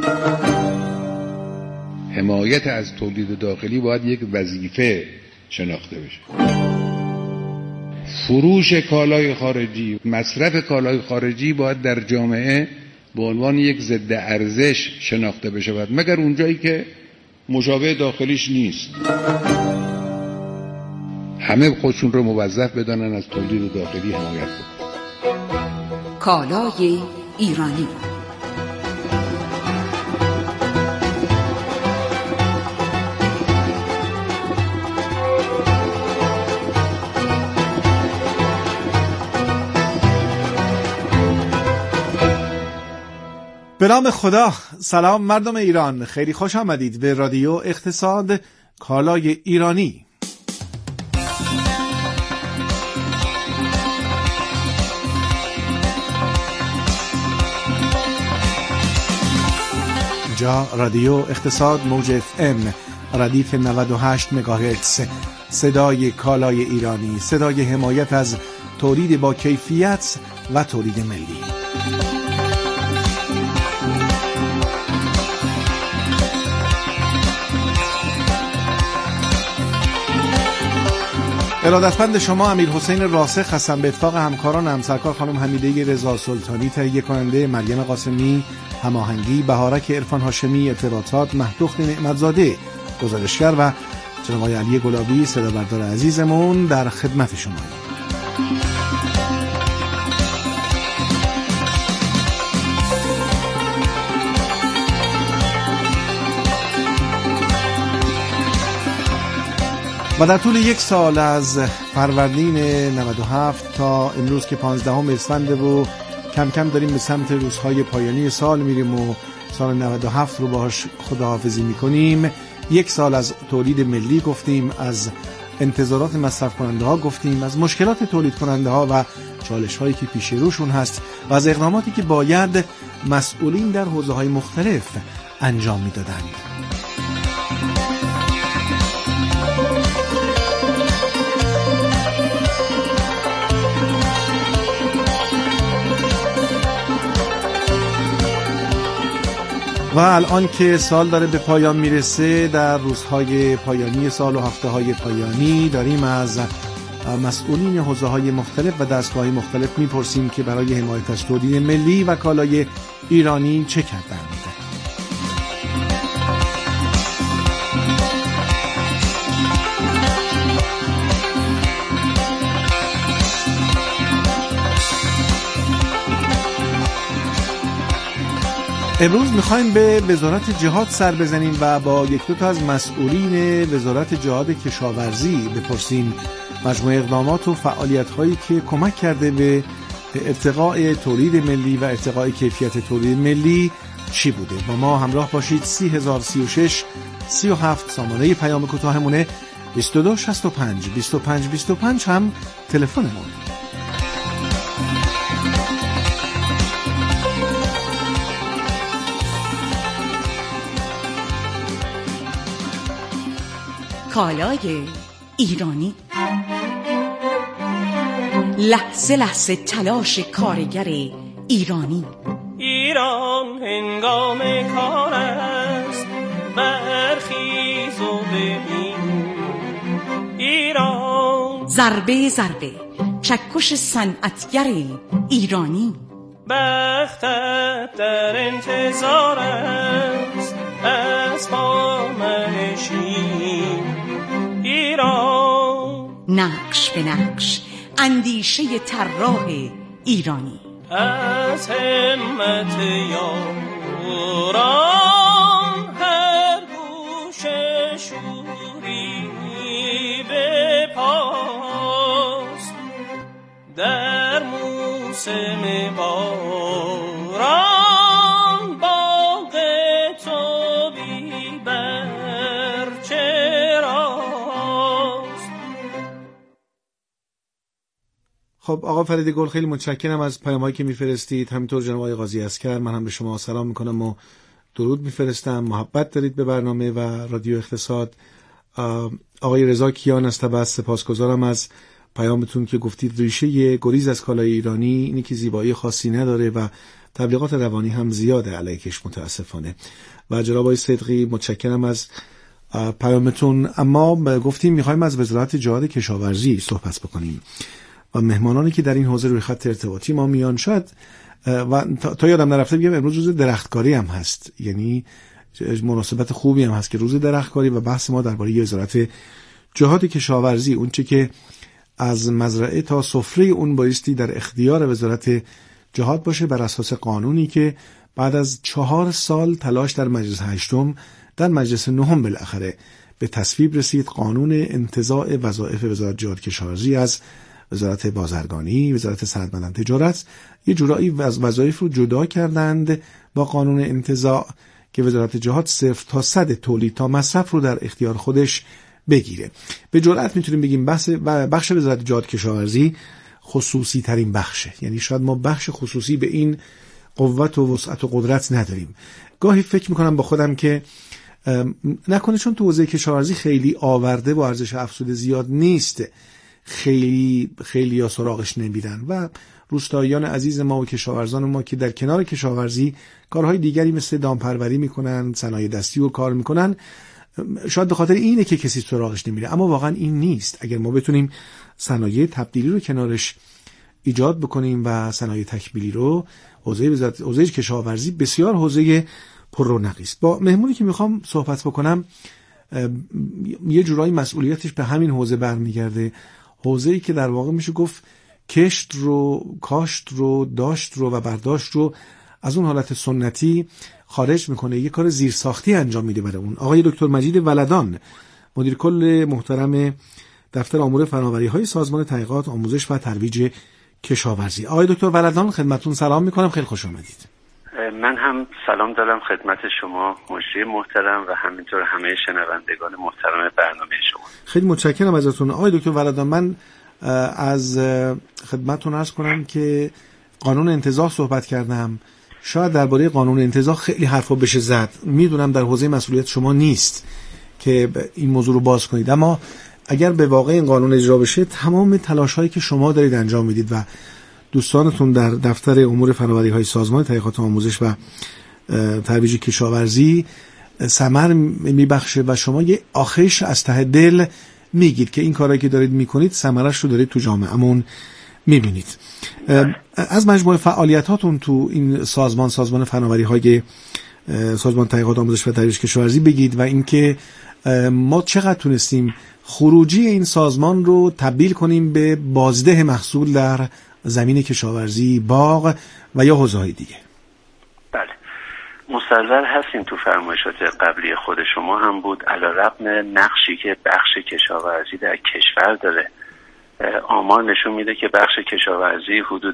حمایت از تولید داخلی باید یک وظیفه شناخته بشه. فروش کالای خارجی، مصرف کالای خارجی باید در جامعه به عنوان یک ضد ارزش شناخته بشه، مگر اونجایی که مشابه داخلیش نیست. همه خودشون رو موظف بدانن از تولید داخلی حمایت کنن. کالای ایرانی. به نام خدا. سلام مردم ایران، خیلی خوش آمدید به رادیو اقتصاد کالای ایرانی. اینجا رادیو اقتصاد موج FM ردیف 98 مگاهرتز، صدای کالای ایرانی، صدای حمایت از تولید با کیفیت و تولید ملی. ارادتمند شما امیر حسین راسخ هستم. به اتفاق همکارانم سرکار خانم حمیده رضا سلطانی، تهیه کننده مریم قاسمی، هماهنگی بهارک عرفان هاشمی، ارتباطات مهدوخت نعمتزاده، گزارشگر و جناب آقای علی گلابی صدا بردار عزیزمون در خدمت شما. و در طول یک سال از فروردین 97 تا امروز که 15 اسفند و کم کم داریم به سمت روزهای پایانی سال میریم و سال 97 رو باهاش خداحافظی میکنیم. یک سال از تولید ملی گفتیم، از انتظارات مصرف کننده ها گفتیم، از مشکلات تولید کننده ها و چالش هایی که پیش روشون هست و از اقداماتی که باید مسئولین در حوزه های مختلف انجام میدادند. و الان که سال داره به پایان میرسه، در روزهای پایانی سال و هفته های پایانی داریم از مسئولین حوزه های مختلف و دستگاه های مختلف میپرسیم که برای حمایت از تولید ملی و کالای ایرانی چه کردند. امروز میخوایم به وزارت جهاد سر بزنیم و با یک دو تا از مسئولین وزارت جهاد کشاورزی بپرسیم مجموعه اقدامات و فعالیت‌هایی که کمک کرده به ارتقاء تولید ملی و ارتقاء کیفیت تولید ملی چی بوده. با ما همراه باشید. 3036 37 سامانه پیام کوتاهمونه، 2265 25 25 هم تلفنمون. کالای ایرانی. لحظه لحظه تلاش کارگر ایرانی. ایران هنگام کار است، برخیز و ببین. ایران ضربه ضربه چکش صنعتگر ایرانی. بختت در انتظار است از پا منشین. ایران نقش به نقش اندیشه طراح ایرانی. از همت یاران هر گوشه شوری به پاست. در موسم باران باغ تو بی برچراست. خب آقا فرید گل، خیلی متشکرم از پیامایی که میفرستید. همینطور جناب آقای قاضی عسکر، من هم به شما سلام میکنم و درود میفرستم. محبت دارید به برنامه و رادیو اقتصاد. آقای رضا کیان از تبعث سپاسگزارم از پیامتون که گفتید ریشه گریز از کالای ایرانی اینه که زیبایی خاصی نداره و تبلیغات روانی هم زیاده علیکش متاسفانه. و جناب آقای صدقی متشکرم از پیامتون. اما گفتیم میخوایم از وزارت جهاد کشاورزی صحبت بکنیم و مهمانانی که در این حوزه روی خط ارتباطی ما میان شاید و تا یادم نرفته بگم امروز روز درختکاری هم هست، یعنی مناسبت خوبی هم هست که روز درختکاری و بحث ما درباره وزارت جهاد کشاورزی، اون چه که از مزرعه تا سفره اون بایستی در اختیار وزارت جهاد باشه بر اساس قانونی که بعد از 4 سال تلاش در مجلس 8 در مجلس 9 بالاخره به تصویب رسید. قانون انتزاع وظایف وزارت جهاد کشاورزی از وزارت بازرگانی، وزارت صنعت تجارت، یه جورایی وظایف رو جدا کردند با قانون انتزاع که وزارت جهاد 0 تا 100 تولید تا مصرف رو در اختیار خودش بگیره. به جرئت میتونیم بگیم بخش وزارت جهاد کشاورزی خصوصی ترین بخشه، یعنی شاید ما بخش خصوصی به این قوت و وسعت و قدرت نداریم. گاهی فکر میکنم با خودم که نکنه چون تو حوزه کشاورزی خیلی آورده و ارزش افزوده زیاد نیست، خیلی یا سراغش نمیرن و روستاییان عزیز ما و کشاورزان ما که در کنار کشاورزی کارهای دیگری مثل دامپروری میکنن، صنایع دستی و کار میکنن، شاید به خاطر اینه که کسی سراغش نمیره، اما واقعا این نیست. اگر ما بتونیم صنایع تبدیلی رو کنارش ایجاد بکنیم و صنایع تکمیلی رو، حوزه کشاورزی بسیار حوزه پر رونقی است. با مهمونی که میخوام صحبت بکنم یه جورایی مسئولیتش به همین حوزه برمیگرده، حوزه‌ای که در واقع میشه گفت کشت رو، کاشت رو، داشت رو و برداشت رو از اون حالت سنتی خارج میکنه، یه کار زیرساختی انجام میده برای اون. آقای دکتر مجید ولدان، مدیر کل محترم دفتر امور فناوری‌های سازمان تحقیقات، آموزش و ترویج کشاورزی. آقای دکتر ولدان خدمتتون سلام میکنم، خیلی خوش آمدید. من هم سلام دارم خدمت شما مجری محترم و همینطور همه شنوندگان محترم برنامه شما. خیلی متشکرم ازتون. آقای دکتر ولدان، من از خدمتتون عرض کنم که قانون انتزاع صحبت کردم. شاید درباره قانون انتزاع خیلی حرفا بشه زد، میدونم در حوزه مسئولیت شما نیست که این موضوع رو باز کنید، اما اگر به واقع این قانون اجرا بشه تمام تلاش‌هایی که شما دارید انجام میدید و دوستانتون در دفتر امور فناوری‌های سازمان تحقیقات آموزش و ترویج کشاورزی ثمر میبخشه و شما یه آخرش از ته دل میگید که این کارایی که دارید میکنید ثمرش رو دارید تو جامعه‌مون میبینید. از مجموعه فعالیتاتون تو این سازمان فناوری‌های سازمان تحقیقات آموزش و ترویج کشاورزی بگید و اینکه ما چقدر تونستیم خروجی این سازمان رو تبدیل کنیم به بازده محصول در زمین کشاورزی، باغ و یا حوزه‌های دیگه. بله، مستحضر هستیم تو فرمایشات قبلی خود شما هم بود، علیرغم نقشی که بخش کشاورزی در کشور داره، آمار نشون میده که بخش کشاورزی حدود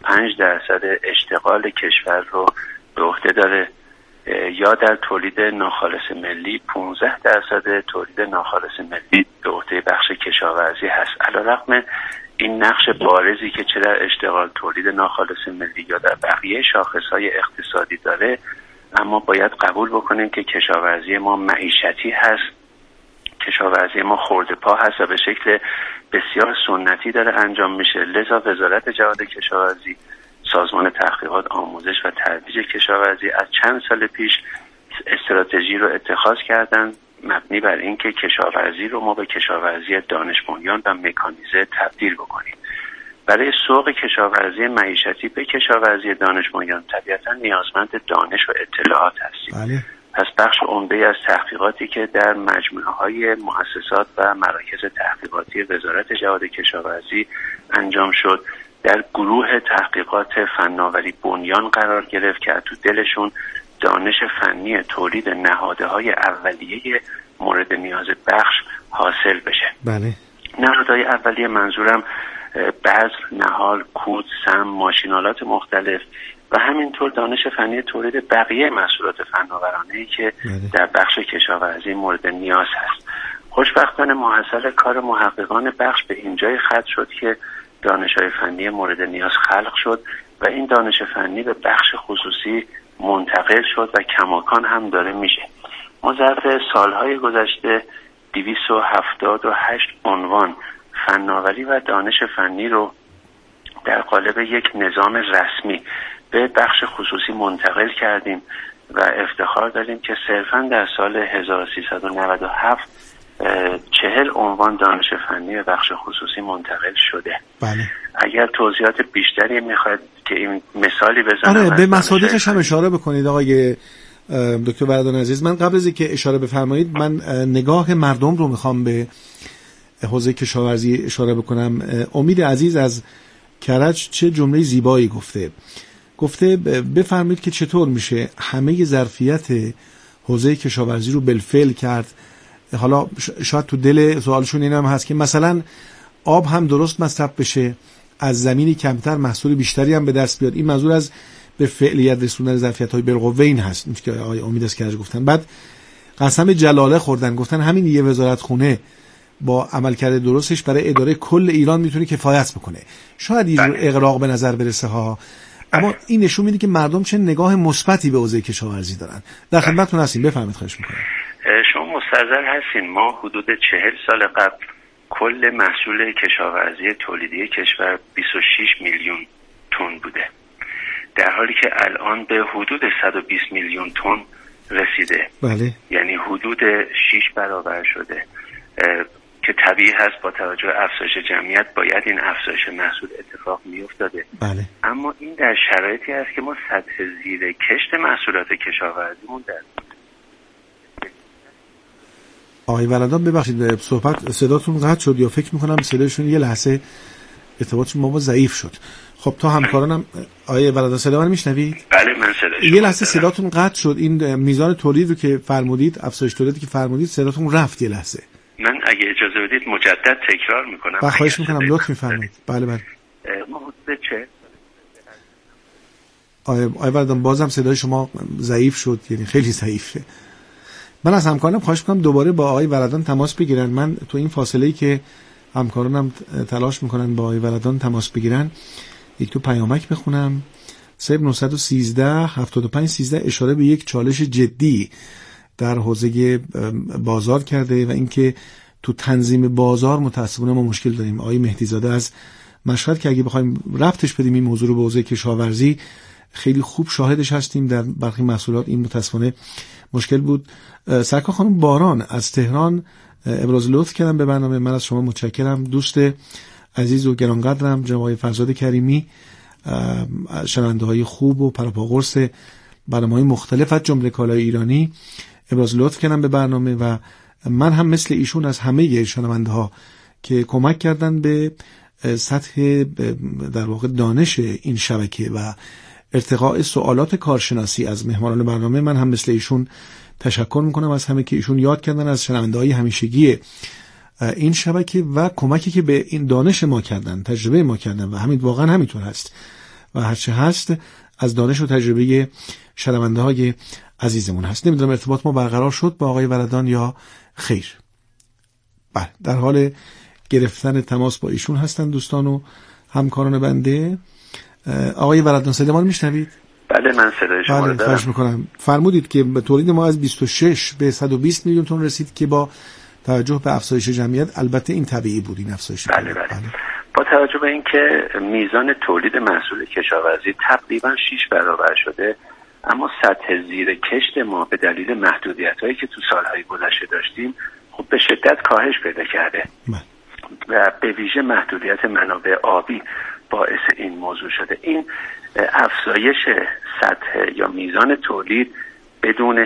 25% اشتغال کشور رو به عهده داره، یا در تولید ناخالص ملی 15% تولید ناخالص ملی به عهده بخش کشاورزی هست. علیرغم این نقش بارزی که چه در اشتغال تولید ناخالص ملی یا در بقیه شاخصهای اقتصادی داره، اما باید قبول بکنیم که کشاورزی ما معیشتی هست، کشاورزی ما خرده پا هست و به شکل بسیار سنتی داره انجام میشه. لذا وزارت جهاد کشاورزی، سازمان تحقیقات آموزش و ترویج کشاورزی از چند سال پیش استراتژی رو اتخاذ کردن مبنی بر اینکه کشاورزی رو ما به کشاورزی دانش بنیان و مکانیزه تبدیل بکنیم. برای سوق کشاورزی معیشتی به کشاورزی دانش بنیان طبیعتاً نیازمند دانش و اطلاعات هستیم. بله. پس بخش عمده از تحقیقاتی که در مجموعه‌های مؤسسات و مراکز تحقیقاتی وزارت جهاد کشاورزی انجام شد در گروه تحقیقات فناوری بنیان قرار گرفت که تو دلشون دانش فنی تولید نهادهای اولیه مورد نیاز بخش حاصل بشه. بله. نهادهای اولیه منظورم بذر، نهال، کود، سم، ماشینالات مختلف و همینطور دانش فنی تولید بقیه محصولات فناورانه‌ای که در بخش کشاورزی مورد نیاز هست. خوشبختانه محصل کار محققان بخش به اینجای ختم شد که دانش‌های فنی مورد نیاز خلق شد و این دانش فنی به بخش خصوصی منتقل شد و کماکان هم داره میشه. ما ظرف سالهای گذشته 278 عنوان فناوری و دانش فنی رو در قالب یک نظام رسمی به بخش خصوصی منتقل کردیم و افتخار داریم که صرفاً در سال 1397 40 عنوان دانش فنی به بخش خصوصی منتقل شده. بله. اگر توضیحات بیشتری میخواید که این مثالی بزنم. آره، به مصادیقش هم اشاره بکنید آقای دکتر بردان عزیز. من قبل از اینکه اشاره بفرمایید، من نگاه مردم رو میخوام به حوزه کشاورزی اشاره بکنم. امید عزیز از کرج چه جمله زیبایی گفته بفرمایید که چطور میشه همه ظرفیت حوزه کشاورزی رو بالفعل کرد. حالا شاید تو دل سوالشون این هم هست که مثلا آب هم درست مصرف بشه، از زمینی کمتر محصول بیشتری هم به دست بیاد. این منظور از به فعلیت رسوندن ظرفیت‌های بالقوه این هست، این که آقای امید از کرج گفتن. بعد قسم جلاله خوردن، گفتن همین یه وزارت خونه با عملکرد درستش برای اداره کل ایران میتونه کفایت بکنه. شاید این اغراق به نظر برسه ها، اما این نشون میده که مردم چه نگاه مثبتی به حوزه کشاورزی دارن. در خدمتتون هستیم، بفرمایید. خواهش میکنم. شما مستحضر هستین ما حدود 40 سال قبل کل محصول کشاورزی تولیدی کشور 26 میلیون تن بوده، در حالی که الان به حدود 120 میلیون تن رسیده. بله. یعنی حدود 6 برابر شده که طبیعی هست با توجه افزایش جمعیت باید این افزایش محصول اتفاق میافتاده. بله. اما این در شرایطی است که ما سطح زیر کشت محصولات کشاورزیمون در آقای ولدان ببخشید صحبت صداتون قطع شد، یا فکر میکنم صدایشون یه لحظه ارتباطشون با ما ضعیف شد. خب تا همکارانم آقای ولدان صدا من میشنوید؟ بله من صدایشون یه لحظه صداتون قطع شد. این میزان تولید رو که فرمودید، افزایش تولیدی که فرمودید، صداتون رفت یه لحظه. من اگه اجازه بدید مجدد تکرار میکنم. خواهش میکنم لطف میفرمایید. بله بله. ما حدود چه آقای ولدان بازم صدای شما ضعیف شد، یعنی خیلی ضعیفه. من از همکارانم خواهش میکنم دوباره با آقای ولدان تماس بگیرن. من تو این فاصله‌ای که همکارانم تلاش میکنن با آقای ولدان تماس بگیرن، یک تو پیامک بخونم. 0913 75 13 اشاره به یک چالش جدی در حوزه بازار کرده و اینکه تو تنظیم بازار متأسفانه ما مشکل داریم. آقای مهدی زاده از مشهد که اگه بخوایم ربطش بدیم این موضوع رو به حوزه کشاورزی، خیلی خوب شاهدش هستیم. در برخی محصولات این متأسفانه مشکل بود. سرکار خانم باران از تهران ابراز لطف کردن به برنامه. من از شما متشکرم. دوست عزیز و گرانقدرم جناب آقای فرزاد کریمی، شنونده‌های خوب و پرپاقرص برنامه‌های مختلف از جمله کالای ایرانی، ابراز لطف کردن به برنامه و من هم مثل ایشون از همه شنونده‌ها که کمک کردن به سطح در واقع دانش این شبکه و ارتقاء سوالات کارشناسی از مهمانان برنامه، من هم مثل ایشون تشکر میکنم از همه که ایشون یاد کردن از شنونده‌های همیشگی این شبکه و کمکی که به این دانش ما کردن، تجربه ما کردن و همین واقعا همینطور هست و هرچه هست از دانش و تجربه شنونده‌های عزیزمون هست. نمیدونم ارتباط ما برقرار شد با آقای ولدان یا خیر. بله، در حال گرفتن تماس با ایشون هستن دوستان و همکاران بنده. آقای ولدان صدا ما رو میشنوید؟ بله من صدای شما رو دارم. خواهش میکنم. فرمودید که تولید ما از 26 به 120 میلیون تن رسید که با توجه به افزایش جمعیت، البته این طبیعی بود این افزایش. بله. با توجه به اینکه میزان تولید محصول کشاورزی تقریبا 6 برابر شده، اما سطح زیر کشت ما به دلیل محدودیت‌هایی که تو سالهای گذشته داشتیم خب به شدت کاهش پیدا کرده و به ویژه محدودیت منابع آبی باعث این موضوع شده. این افزایش سطح یا میزان تولید بدون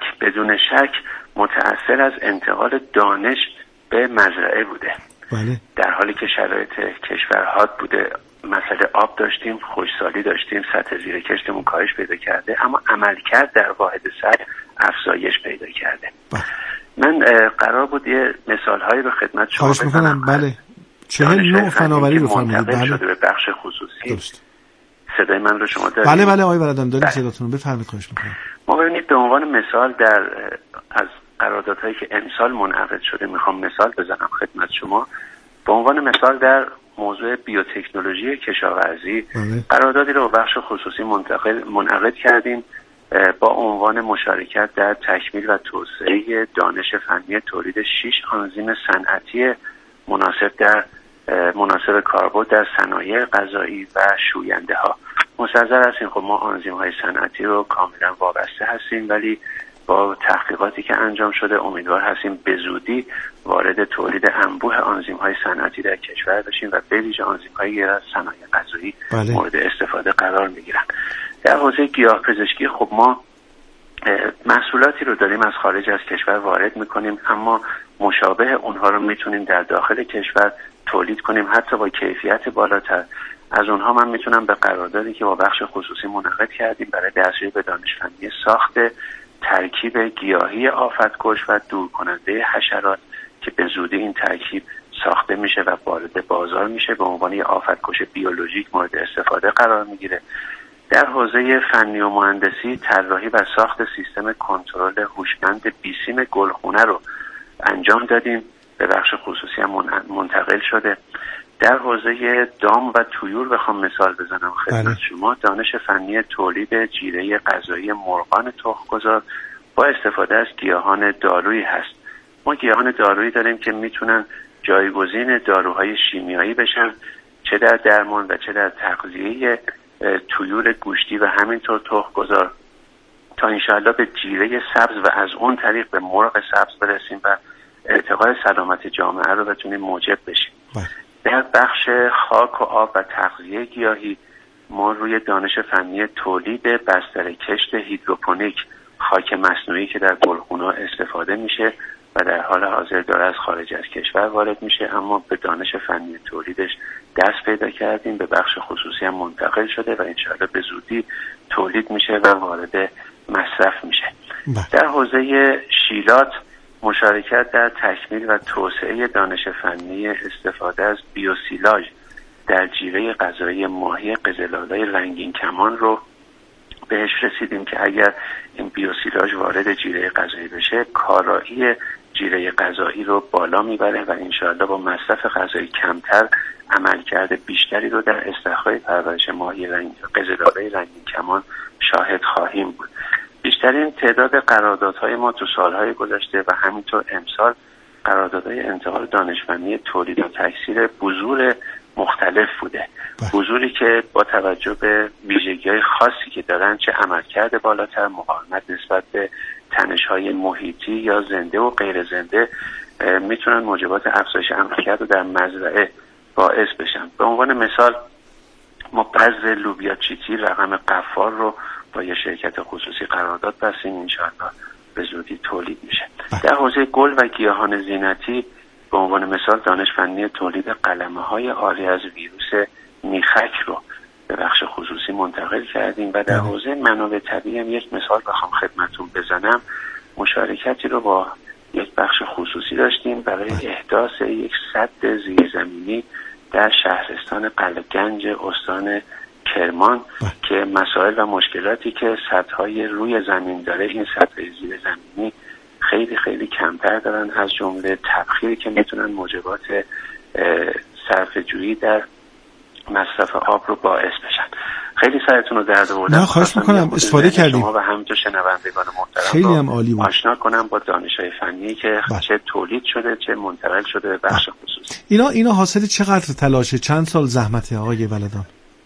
شک متأثر از انتقال دانش به مزرعه بوده. بله. در حالی که شرایط کشور حاد بوده، مسئله آب داشتیم، خشکسالی داشتیم، سطح زیر کشتمون کاهش پیدا کرده، اما عملکرد در واحد سطح افزایش پیدا کرده. بله. من قرار بود یه مثال‌هایی رو خدمت شما خواهش می‌کنم. بله. 49 فناوری رو فرمودید. بله. شده به بخش خصوصی. درست. صدای من رو شما دارید؟ بله آقای ولدان دارید صداتون رو بفرمایید. خواهش می‌کنم. ما ببینید به عنوان مثال از قراردادهایی که امسال منعقد شده میخوام مثال بزنم خدمت شما. به عنوان مثال در موضوع بیوتکنولوژی کشاورزی قراردادی رو با بخش خصوصی منعقد کردیم با عنوان مشارکت در تکمیل و توسعه دانش فنی تولید 6 آنزیم صنعتی مناسب در مناسب کاربرد در صنایع غذایی و شوینده ها. مستحضر هستیم خب ما آنزیم های صنعتی رو کاملا وابسته هستیم، ولی با تحقیقاتی که انجام شده امیدوار هستیم به زودی وارد تولید انبوه آنزیم های صنعتی در کشور بشیم و به ویژه آنزیم های صنایع غذایی مورد استفاده قرار میگیرن. در حوزه گیاهپزشکی خب ما محصولاتی رو داریم از خارج از کشور وارد میکنیم، اما مشابه اونها رو میتونیم در داخل کشور تولید کنیم، حتی با کیفیت بالاتر. از اونها من میتونم به قراردادی که با بخش خصوصی منعقد کردیم برای دستیابی به دانش فنی ساخت ترکیب گیاهی آفت‌کش و دور کننده حشرات که به زودی این ترکیب ساخته میشه و وارد بازار میشه به عنوان یک آفت‌کش بیولوژیک مورد استفاده قرار میگیره. در حوزه فنی و مهندسی طراحی و ساخت سیستم کنترل هوشمند بیسیم گلخونه رو انجام دادیم، به بخش خصوصی هم منتقل شده. در حوزه دام و طیور بخوام مثال بزنم خدمت شما، دانش فنی تولید جیره غذایی مرغان تخم‌گذار با استفاده از گیاهان دارویی هست. ما گیاهان دارویی داریم که میتونن جایگزین داروهای شیمیایی بشن، چه در درمان و چه در تغذیه طیور گوشتی و همینطور تخم‌گذار، تا انشاءالله به جیره سبز و از اون طریق به مرغ سبز برسیم و ارتقای سلامت جامعه رو بتونیم موجب بشیم. در بخش خاک و آب و تغذیه گیاهی ما روی دانش فنی تولید بستر کشت هیدروپونیک خاک مصنوعی که در گلخونه‌ها استفاده میشه و در حال حاضر داره از خارج از کشور وارد میشه، اما به دانش فنی تولیدش دست پیدا کردیم، به بخش خصوصی هم منتقل شده و انشاءالله به زودی تولید میشه و وارد مصرف میشه. در حوزه شیلات مشارکت در تکمیل و توسعه دانش فنی استفاده از بیوسیلاژ در جیره غذایی ماهی قزل‌آلای رنگین کمان رو بهش رسیدیم که اگر این بیوسیلاژ وارد جیره غذایی بشه کارایی جیره غذایی رو بالا میبره و انشاءالله با مصرف غذایی کمتر عملکرد بیشتری رو در استخراج پرورش ماهی قزل‌آلای رنگین کمان شاهد خواهیم بود. بیشترین تعداد قراردادهای ما تو سالهای گذشته و همینطور امسال قراردادهای انتقال دانش فنی تولید و تکثیر بذور مختلف بوده. بذوری که با توجه به ویژگی‌های خاصی که دارن، چه عملکرد بالاتر، مقاومت نسبت به تنش‌های محیطی یا زنده و غیر زنده، میتونن موجبات افزایش عملکرد رو در مزرعه باعث بشن. به عنوان مثال ما بذر لوبیا چیتی رقم قفار رو با یه شرکت خصوصی قرارداد بستیم، انشاءالله به زودی تولید میشه. در حوزه گل و گیاهان زینتی به عنوان مثال دانش فنی تولید قلمه‌های عاری از ویروس میخک رو به بخش خصوصی منتقل کردیم و در حوزه منابع طبیعی هم یک مثال بخوام خدمتتون بزنم، مشارکتی رو با یک بخش خصوصی داشتیم برای احداث یک سد زیرزمینی در شهرستان قلعه‌گنج استان کرمان که مسائل و مشکلاتی که سدهای روی زمین داره این سدهای زیر زمینی خیلی خیلی کمتر دارن، از جمله تبخیری که میتونن موجبات صرفه‌جویی در مصرف آب رو باعث بشن. خیلی سرتون رو درد آوردم. نه خواهش میکنم، استفاده کردیم. شما و همینطور شنوندگان محترم خیلی هم عالی بود. آشنا کنم با دانش‌های فنی که چه تولید شده چه منتقل شده به بخش خصوصی. اینا حاصل چقدر تلاشه، چند سال زحمته آقای ولدان؟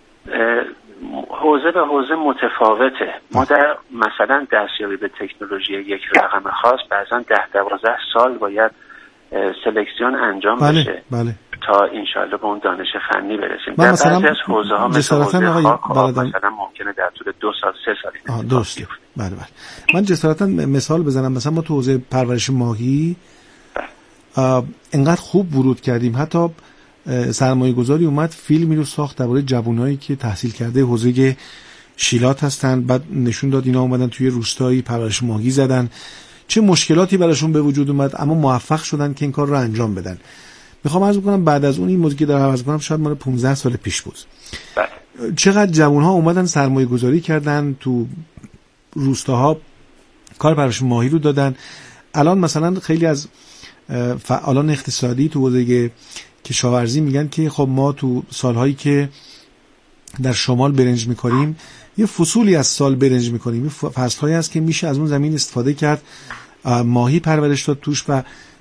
حوزه به حوزه متفاوته. ما در مثلا دستیابی به تکنولوژی یک رقم خاص بعضا 10-12 سال باید سلکسیون انجام بشه تا انشاءالله به اون دانش فنی برسیم. در بعضی از حوزه ها مثل حوزه خاک مثلا ممکنه در طول 2 سال 3 سال درست. بله. من جسارتا مثال بزنم، مثلا ما تو حوزه پرورش ماهی انقدر خوب ورود کردیم، حتی سرمایه گذاری اومد فیلمی رو ساخت درباره جوانایی که تحصیل کرده حوزه شیلات هستن، بعد نشون داد اینا اومدن توی روستایی پرورش ماهی زدن، چه مشکلاتی براشون به وجود اومد، اما موفق شدن که این کار رو انجام بدن. میخوام عرض بکنم بعد از اون این موضوعی که دارم عرض کنم شاید مال 15 سال پیش بود. چقدر جوانها اومدن سرمایه گذاری کردن تو روستاها، کار پرورش ماهی رو دادن. الان مثلا خیلی از فعالان اقتصادی تو حوزه کشاورزی میگن که خب ما تو سالهایی که در شمال برنج میکنیم یه فصولی از سال برنج میکنیم، یه فصلهایی هست که میشه از اون زمین استفاده کرد، ماهی پرورش داد توش و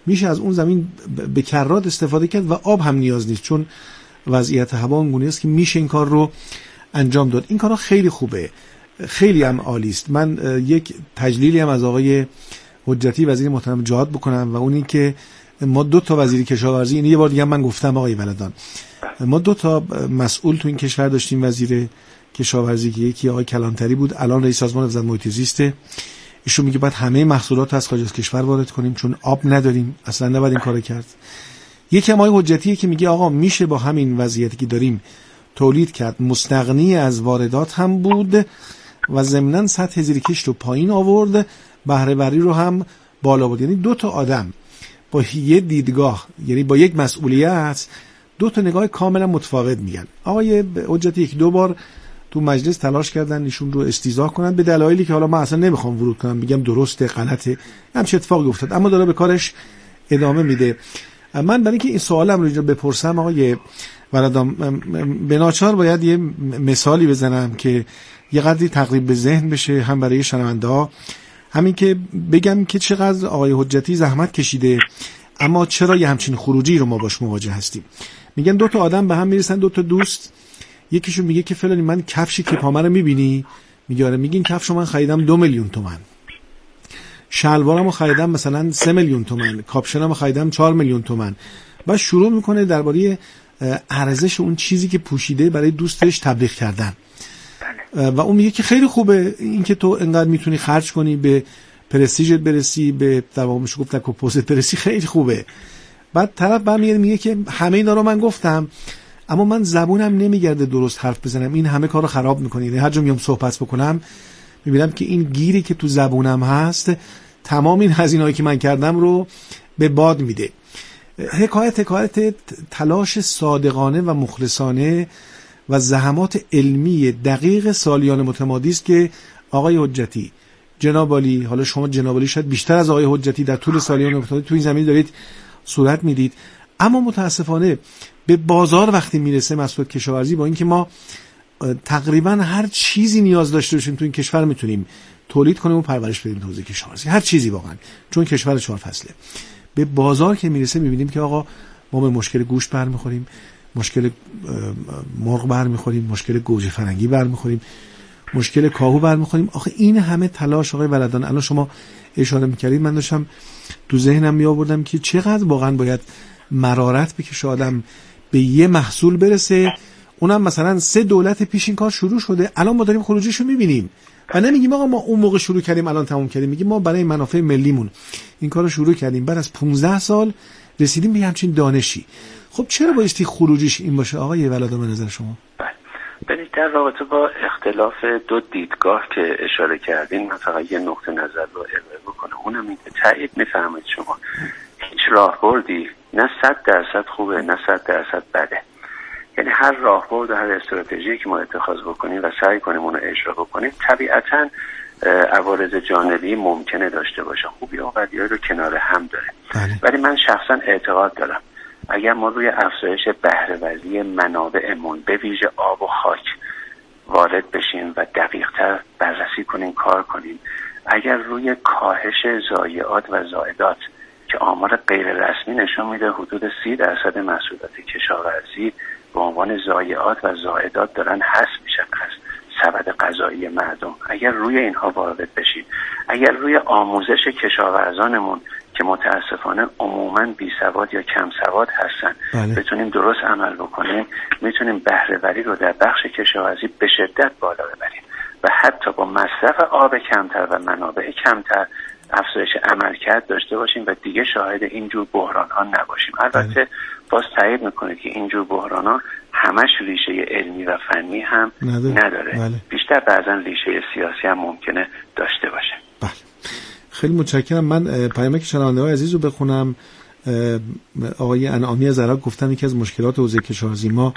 میشه از اون زمین به کرات استفاده کرد و آب هم نیاز نیست، چون وضعیت هوا اونگونه است که میشه این کار رو انجام داد. این کارا خیلی خوبه، خیلی هم عالی است. من یک تجلیلی هم از آقای حجتی وزیر محترم جهاد بکنم و اون این که ما 2 تا وزیر کشاورزی، این یه بار دیگه من گفتم آقای ولدان، ما 2 تا مسئول تو این کشور داشتیم وزیر کشاورزی که یکی آقای کلانتری بود، الان رئیس سازمان حفظ محیط زیسته. ایشون میگه باید همه محصولات از خارج از کشور وارد کنیم چون آب نداریم، اصلا نباید این کارو کرد. یکی هم آقای حجتیه که میگه آقا میشه با همین وضعیتی که داریم تولید کرد، مستغنی از واردات هم بود و ضمناً سطح زیرکشت رو پایین آورد، بهره وری رو هم بالا برد. یعنی 2 تا آدم با یه دیدگاه، یعنی با یک مسئولیت، 2 تا نگاه کاملا متفاوت میگن. آقای حجتی 1-2 بار تو مجلس تلاش کردن ایشون رو استیضاح کنن به دلایلی که حالا من اصلا نمیخوام ورود کنم، میگم درسته غلطه، همچین اتفاقی افتاد، اما داره به کارش ادامه میده. من برای اینکه این سوالم رو اینجا بپرسم آقای ولدان، به ناچار باید یه مثالی بزنم که یه قدری تقریب به ذهن بشه، هم برای شنونده‌ها، همین که بگم که چقدر آقای حجتی زحمت کشیده اما چرا یه همچین خروجی رو ما باش مواجه هستیم. میگن 2 تا آدم به هم میرسن، 2 تا دوست، یکیشون میگه که فلانی من کفشی که پامه رو میبینی، میگه آره، میگین کفشو من خریدم 2 میلیون تومان، شلوارمو خریدم مثلا 3 میلیون تومان، کاپشنمو خریدم 4 میلیون تومان. بعد شروع میکنه درباره ارزش اون چیزی که پوشیده برای دوستش تبلیغ کردن و اون میگه که خیلی خوبه این که تو انقدر میتونی خرج کنی، به پرستیژت برسی، به در واقع میشه گفت لکوپوزت برسی، خیلی خوبه. بعد طرف برمیگره میگه که همه اینا رو من گفتم اما من زبونم نمیگرده درست حرف بزنم، این همه کارو خراب میکنه. یعنی هر جا میام صحبت بکنم میبینم که این گیری که تو زبونم هست تمام این هزینه‌ای که من کردم رو به باد میده. حکایت تلاش صادقانه و مخلصانه و زحمات علمی دقیق سالیان متمادی است که آقای حجتی، جناب عالی، حالا شما جناب عالی شاید بیشتر از آقای حجتی در طول سالیان متمادی تو این زمین دارید صورت میدید، اما متاسفانه به بازار وقتی میرسه محصولات کشاورزی، با اینکه ما تقریبا هر چیزی نیاز داشته باشیم تو این کشور میتونیم تولید کنیم و پرورش بدیم تو حوزه کشاورزی، هر چیزی واقعا، چون کشور 4 فصله. به بازار که میرسه میبینیم که آقا ما به مشکل گوشت برمیخوریم، مشکل مرغ برمیخوریم، مشکل گوجه فرنگی برمیخوریم، مشکل کاهو برمیخوریم. آخه این همه تلاش آقای ولدان، الان شما اشاره میکردید، من داشتم تو ذهنم میآوردم که چقدر واقعا باید مرارت بکشه آدم به یه محصول برسه، اونم مثلا 3 دولت پیش این کار شروع شده، الان ما داریم خروجیشو میبینیم و نمیگیم آقا ما اون موقع شروع کردیم الان تموم کردیم، میگیم ما برای منافع ملیمون این کارو شروع کردیم، بعد از 15 سال رسیدیم به همچین دانشی. خب چرا بایستی خروجیش این باشه آقای ولدان به نظر شما؟ ببینید در رابطه با اختلاف 2 دیدگاه که اشاره کردین، من فقط یه نقطه نظر رو ارائه بکنم، اونم این که تایید میفرمایید شما هیچ راهبردی نه 100% خوبه نه 100% بده. یعنی هر راهبرد و هر استراتژی که ما اتخاذ بکنیم و سعی کنیم اون رو اجرا بکنیم طبیعتاً عوارض جانبی ممکنه داشته باشه، خوبی و بدی رو کنار هم داره. ولی من شخصا اعتقاد دارم اگر ما روی افزایش بهره‌وری منابعمون به ویژه آب و خاک وارد بشیم و دقیق‌تر بررسی کنیم، کار کنیم، اگر روی کاهش ضایعات و زائدات که آمار غیر رسمی نشون میده حدود 30% محصولات کشاورزی به عنوان ضایعات و زائدات دارن حذف میشن از سبد غذایی مردم، اگر روی اینها وارد بشیم، اگر روی آموزش کشاورزانمون که متاسفانه عموماً بی سواد یا کم سواد هستن بتونیم درست عمل بکنیم، میتونیم بهره‌وری رو در بخش کشاورزی به شدت بالا ببریم و حتی با مصرف آب کمتر و منابع کمتر افزایش عملکرد داشته باشیم و دیگه شاهد اینجور بحران‌ها نباشیم. البته باز تایید میکنه که اینجور بحران‌ها همش ریشه علمی و فنی هم نداره. بیشتر بعضا ریشه سیاسی هم ممکنه داشته باشه. بله. خیلی متشکرم. من پیامک شنونده‌های عزیز رو بخونم. آقای انعامی از عراق گفتن یکی از مشکلات حوزه کشاورزی ما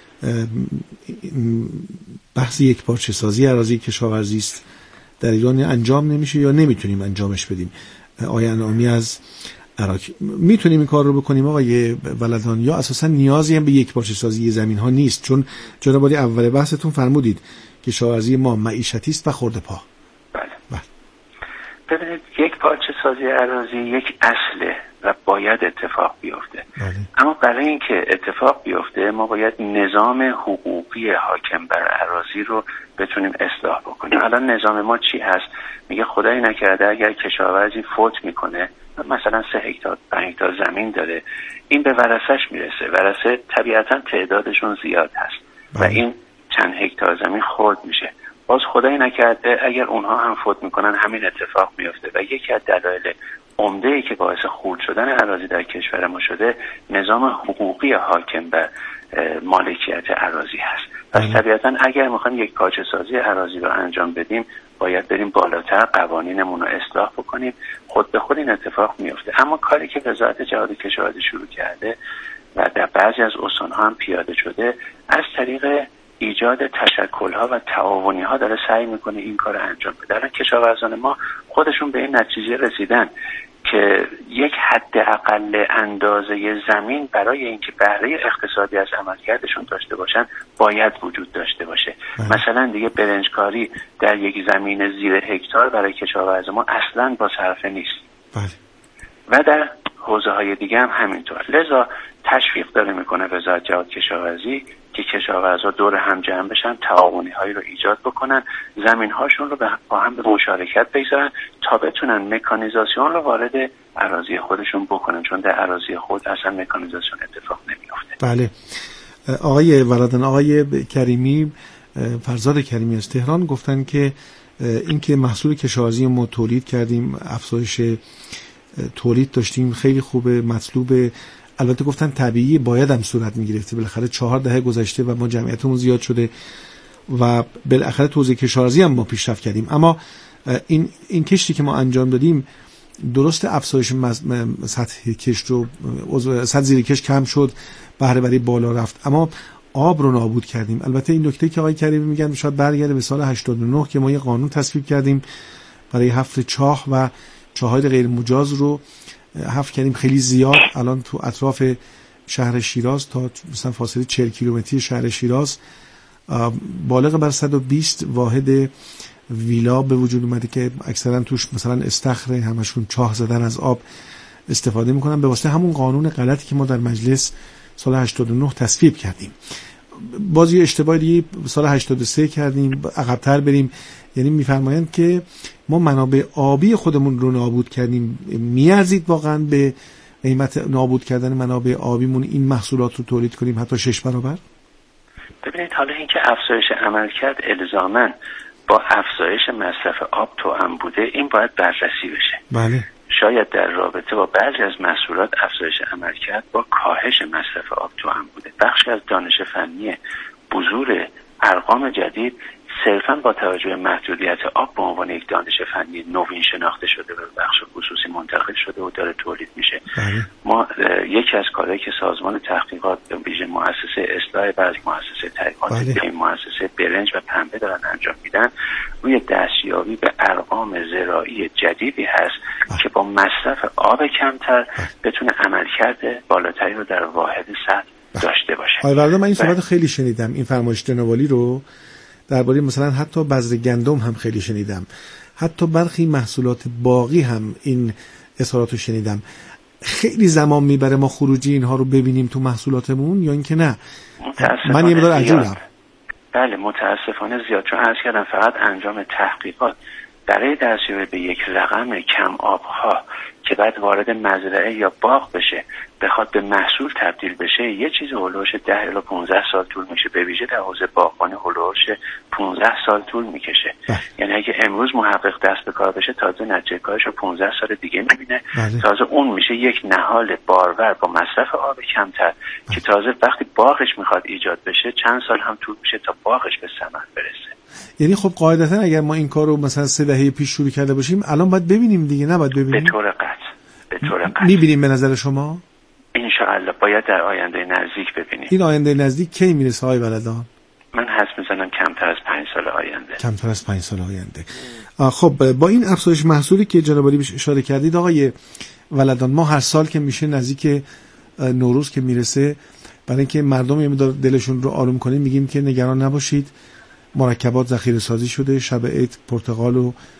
بحث یکپارچه سازی اراضی کشاورزی است. در ایران انجام نمیشه یا نمیتونیم انجامش بدیم. آقای انعامی از عراق، میتونیم این کار رو بکنیم آقای ولدان یا اساسا نیازی هم به یکپارچه سازی زمین ها نیست؟ چون جناب عالی اول بحثتون فرمودید کشاورزی ما معیشتی است و خرده پا. بله. ببینید یک پارچه سازی اراضی یک اصله و باید اتفاق بیفته. اما برای اینکه اتفاق بیفته ما باید نظام حقوقی حاکم بر اراضی رو بتونیم اصلاح بکنیم. الان نظام ما چی هست؟ میگه خدای نکرده اگر کشاورزی فوت میکنه، مثلا 3 هکتار 5 هکتار زمین داره، این به ورثه‌اش میرسه. ورثه طبیعتا تعدادشون زیاد هست و این چند هکتار زمین خرد میشه. باز خدای نکرده اگر اونها هم فوت میکنن همین اتفاق میفته و یکی از دلایل عمده‌ای که باعث خرد شدن اراضی در کشور ما شده نظام حقوقی حاکم بر مالکیت اراضی هست. پس طبیعتا اگر میخوایم یک پاچه سازی اراضی رو انجام بدیم باید بریم بالاتر، قوانینمون رو اصلاح بکنیم، خود به خود این اتفاق میفته. اما کاری که وزارت جهاد کشاورزی شروع کرده و در بعضی از استان‌ها هم پیاده شده از طریق ایجاد تشکل‌ها و تعاونی‌ها داره سعی میکنه این کار انجام بده. الان کشاورزان ما خودشون به این نتیجه رسیدن که یک حد اقل اندازه زمین برای اینکه بهره اقتصادی از عملکردشون داشته باشن باید وجود داشته باشه. مثلا دیگه برنجکاری در یک زمین زیر هکتار برای کشاورز ما اصلاً با صرفه نیست. و در حوزه‌های دیگه هم همینطور. لذا تشویق داره میکنه وزارت جهاد کشاورزی که کشاورزا دور هم جمع بشن، تعاونی‌هایی رو ایجاد بکنن، زمین‌هاشون رو با هم به مشارکت بگذارن تا بتونن مکانیزاسیون رو وارد اراضی خودشون بکنن، چون در اراضی خود اصلا مکانیزاسیون اتفاق نمیفته. بله. آقای ولادن، آقای کریمی، فرزاد کریمی از تهران گفتن که اینکه محصول کشاورزی ما تولید کردیم، افزایش تولید داشتیم، خیلی خوبه، مطلوبه. البته گفتن طبیعی باید هم صورت میگرفته، بالاخره 4 دهه گذشته و ما جمعیتمون زیاد شده و بالاخره تو حوزه کشاورزی هم ما پیشرفت کردیم. اما این کشتی که ما انجام دادیم درست افزایش سطح کشت رو، سطح زیر کشت کم شد، بهره وری بالا رفت، اما آب رو نابود کردیم. البته این نکته که آقای کریمی میگن شاید برگرده به سال 89 که ما یه قانون تصویب کردیم برای حفر چاه و چاه‌های غیر مجاز رو حفر کردیم خیلی زیاد. الان تو اطراف شهر شیراز تا مثلا فاصله 40 کیلومتری شهر شیراز بالغ بر 120 واحد ویلا به وجود اومده که اکثرا توش مثلا استخر، همشون چاه زدن از آب استفاده میکنن به واسطه همون قانون غلطی که ما در مجلس سال 89 تصویب کردیم. باز یه اشتباه دیگه سال 83 کردیم، عقب‌تر بریم. یعنی میفرمایند که ما منابع آبی خودمون رو نابود کردیم. میارزید واقعا به قیمت نابود کردن منابع آبیمون این محصولات رو تولید کنیم حتی 6 برابر؟ ببینید، حالا اینکه افزایش عملکرد الزاماً با افزایش مصرف آب توأم بوده، این باید بررسی بشه. بله. شاید در رابطه با بعضی از محصولات افزایش عملکرد با کاهش مصرف آب توأم بوده. بخشی از دانش فنی بذور ارقام جدید صرفاً با توجه به محدودیت آب به عنوان یک دانش فنی نوین شناخته شده و به بخش خصوصی منتقل شده و داره تولید میشه. ما یکی از کارهایی که سازمان تحقیقات به ویژه مؤسسه اصلاح بعضی مؤسسه تحقیقات مؤسسه برنج و پنبه دارن انجام میدن، روی دستیابی به ارقام زراعی جدیدی هست که با مصرف آب کمتر بتونه عملکرد بالاتری رو در واحد سطح داشته باشه. آقای من این صحبت خیلی شنیدم، این فرمایش جنوالی رو درباره مثلا حتی بذر گندم هم خیلی شنیدم، حتی برخی محصولات باقی هم این اظهارات رو شنیدم. خیلی زمان میبره ما خروجی اینها رو ببینیم تو محصولاتمون یا اینکه نه؟ من یه مقدار عجولم. بله، متاسفانه زیاد، چون عرض کردم فقط انجام تحقیقات برای دستیابی به یک رقم کم آبها که بعد وارد مزرعه یا باغ بشه بخواد به محصول تبدیل بشه یه چیز هولوش 10 الی 15 سال طول میشه. به ویژه در حوزه باغبانی هولوش 15 سال طول میکشه. یعنی اگه امروز محقق دست به کار بشه تازه نتیجه کارش رو 15 سال دیگه میبینه. تازه اون میشه یک نهال بارور با مصرف آب کمتر که تازه وقتی باغش میخواد ایجاد بشه چند سال هم طول میشه تا باغش به ثمر برسه. یعنی خب قاعدتا اگر ما این کار رو مثلا 3 دهه پیش شروع کرده باشیم الان باید ببینیم دیگه، نباید ببینیم؟ به طور قطع میبینیم به نظر شما؟ انشاءالله باید در آینده نزدیک ببینیم. این آینده نزدیک کی میرسه آقای ولدان؟ من حدس میزنم کمتر از 5 سال آینده. کمتر از 5 سال آینده. خب با این افزایش محصولی که جناب عالی بهش اشاره کردید آقای ولدان، ما هر سال که میشه نزدیک نوروز که میرسه، برای اینکه مردم یه مقدار دلشون رو آروم کنیم میگیم که نگران نباشید، مرکبات ذخیره سازی شده، شب عید پرتقال و